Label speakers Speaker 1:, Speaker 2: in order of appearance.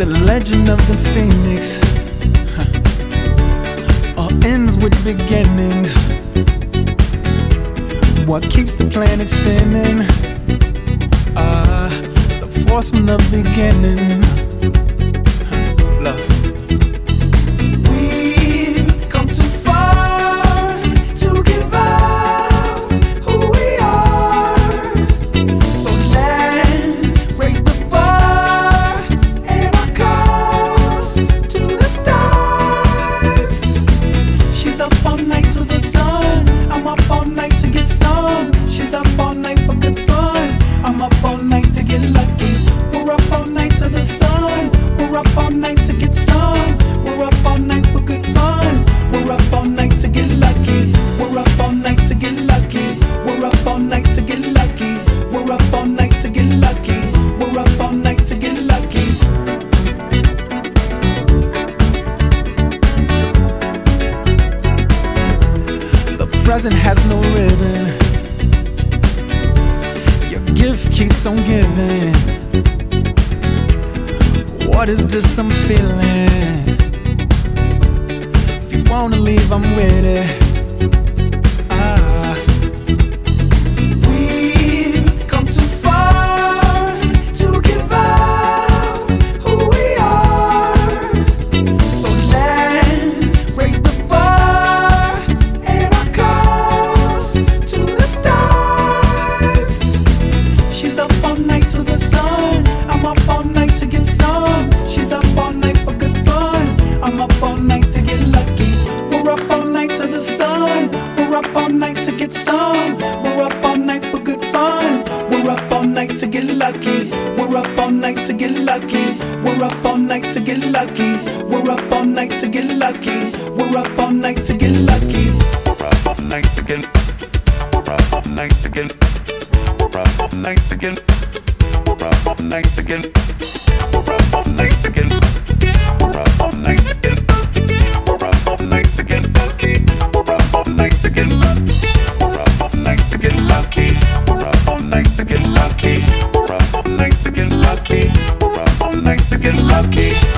Speaker 1: The legend of the phoenix all ends with beginnings. What keeps the planet spinning? The force from the beginning. Love. We've come too far to give up who we are. So let's raise the bar and our cups to the stars. She's up all night to the sun. I'm up all night to get some. She's up all night for good fun. I'm up all night to get lucky. We're up all night to the sun. We're up all night to get some. We're up all night for good fun. We're up all night to get lucky. We're up all night to get lucky. We're up all night to get lucky. We're up all night to get lucky. We're up all night to get lucky. The present has no ribbon. Your gift keeps on giving. What is this I'm feeling? If you wanna leave, I'm with it. We've come too far to give up who we are. So let's raise the bar and our cups to the stars. She's up all night to the sun. I'm up all night to get some. She's up all night for good fun. I'm up all night to get lucky. We're up all night to the sun. We're up all night to get some. We're up all night for good fun. We're up all night to get lucky. We're up all night to get lucky. We're up all night to get lucky. We're up all night to get lucky. We're up all night to get lucky.
Speaker 2: We're up all night to get. We're up all night to get. We're up all night to get. We're up all night to get. We're up all night to get. We're up all night to get. We're up all night to get lucky. We're up all night to get lucky. We're up all night to get lucky. We're up all night to get lucky. We're up all night to get lucky. We're up all night to get lucky.